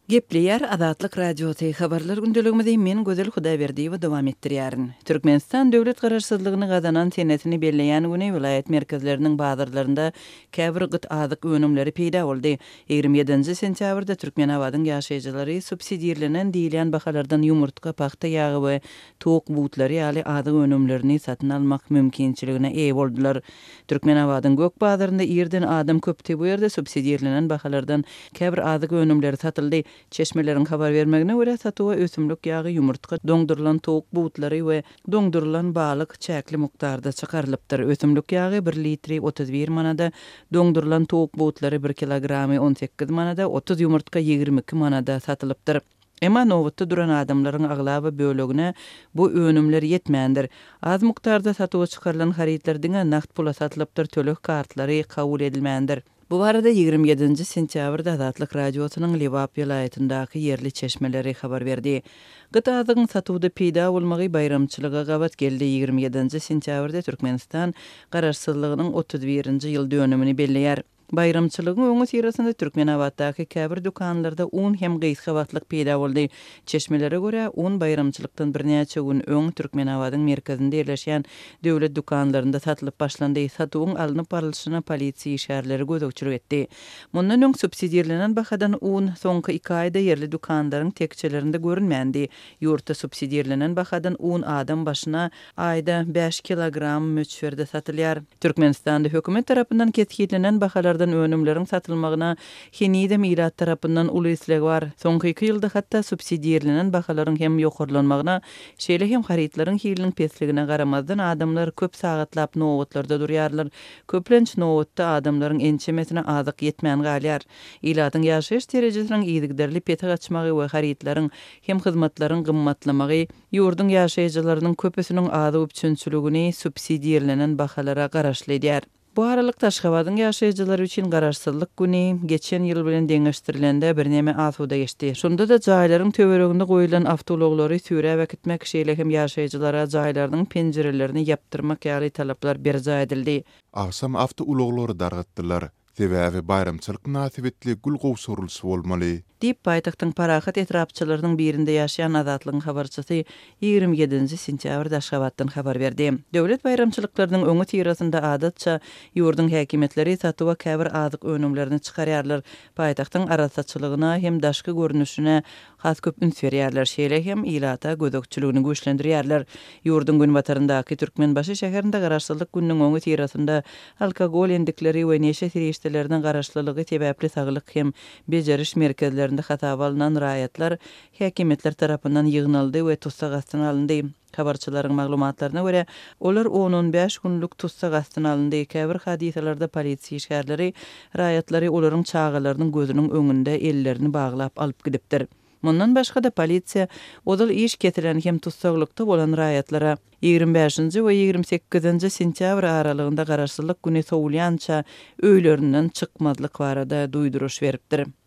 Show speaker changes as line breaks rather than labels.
Gepleyer Azatlyk Radioty habarlar gündeligimizde men Gözel Hudaýberdiýew dowam etdirýärin. Türkmenistan döwlet garaşsyzlygyny gazanan senetini belleýän güni vilayet merkezleriniň bazarlarynda käbir gyt azyk önümleri peýda boldy. 27-nji sentýabrda Türkmenabadyň ýaşaýjylary subsidiýalenen diýilen bahalardan ýumurtka, paxta ýagy we towuk butlary ýaly azyk önümlerini satyn almak mümkinçiligine eýe boldular. Türkmenabadyň gök bazarynda ýerden adam köpdi, bu ýerde subsidiýalenen bahalardan käbir azyk önümleri satyldy. Çeşmelerin habar vermegine görä satywa ösümlik ýagy, ýumurtka, doňdurulan towuk butlary we doňdurulan balyk çäkli mukdarda çykarylypdyr. Ösümlik ýagy 1 litri 31 manada, doňdurulan towuk butlary 1 kilogramy 18 manada, 30 ýumurtka 22 manada satylypdyr. Emma nowatda duran adamlaryň aglaba bölegine bu önümler ýetmändir. Az mukdarda satywa çykarylan haritlerdiňe nakt pula satylypdyr, tölek kartlary kabul edilmändir. Bu barada 27-nji sentýabrda Azatlyk Radiosynyň Lebap vilayetindäki yerli çeşmeleri habar berdi. Gytazyň satywda peýda bolmagy bayramçylyga gabat geldi. 27-nji sentýabrda Türkmenistan garaşsyzlygynyň 31-nji ýyl dönümini belleýär. Bayramçylygyň öňü sirasynda Türkmenabatdaky käbir dukanlarda un hem gysgabatlyk peýda boldy. Çeşmelere görä un bayramçylykdan birnäçe gün öň Türkmenabadyň merkezinde ýerleşýän döwlet dukanlarynda satylyp başlandy. Satywyň alnyp barylşyna polisiýa işgärleri gözükçülük etdi. Mundan öň subsidiýalenen bahadan un soňky 2 aýda yerli dukanlaryň tekçelerinde görünmändi. Ýurtda subsidiýalenen bahadan un adam başyna aýda 5 kilogram möçberde satylýar. Türkmenistanda hökümet tarapyndan ketgilenen bahalar önümlerin satılmagyna Henide Mirat tarapyndan uly isleg bar. Soňky 2 ýylda hatda subsidiýalenen bahalaryň hem ýokurlanmagyna, şeýle hem haritlaryň hiliniň pesligine garamazdan adamlar köp sagatlap nowatlarda durýarlar. Köplenç nowatda adamlaryň ençemesine azyk ýetmän galýar. Ilatyň ýaşaýyş derejesiniň ýygyderli peti açmagy we haritlaryň hem hyzmatlaryň gymmatlamagy ýurdun ýaşaýjylarynyň köpesiniň azyk üçünçüligini subsidiýalenen bahalara garaşly edýär. Bu aralykda Aşgabatyň ýaşaýjylary üçin garaşsyzlyk güni geçen ýyl bilen deňeşdirilende birnäme asuda geçdi. Şunda da jaýlaryň töwereginde goýulan awtologary sürä wekitmek şeýle hem ýaşaýjylara jaýlaryň penjerelerini ýapdyrmak ýaly talaplar berza edildi.
Agsam awtologary dargatdylar. Sebäbi bayramçylyk münasibetli gül gowsurulsy bolmaly.
Diýip paýtagtyň Parahat etrapçylarynyň birinde ýaşaýan Azatlygyň habarçysy 27-nji sentýabrda Aşgabatdan habar berdi. Döwlet bayramçylyklarynyň öňü tirasynda adatça ýurdun häkimetleri satywa käbir azyk önümlerini çykarýarlar. Paýtagtyň arasaçylygyna hem daşky görnüşine has köp üns berýärler, şeýle hem ilata gözükçüligini güýçlendirýärler. Ýurdun günbataryndaky Türkmenbaşy şäherinde garaşsyzlyk gününiň öňü tirasynda alkogol endikleri we neşe tirişlerden garaşlylygy sebäpli saglyk hem bejeriş merkezlerinde hata alınan raýatlar häkimetler tarapyndan ýygnaldy we tutsak astyna alındy. Habarçylaryň maglumatlaryna görä, olar 10-15 günlük tutsak astyna alındy. Käbir hadisalarda polisiýa işgärleri raýatlary olaryň çağalarynyň gözüniň öňünde ellerini baglap alyp gidipdir. Mundan başga da polisiýa odal iş getiren hem tutsaklykda bolan raýatlara 25-nji we 28-nji sentýabr aralygynda garaşsyzlyk güni sowulýança öýlerinden çykmazlyk barada duýduruş beripdir.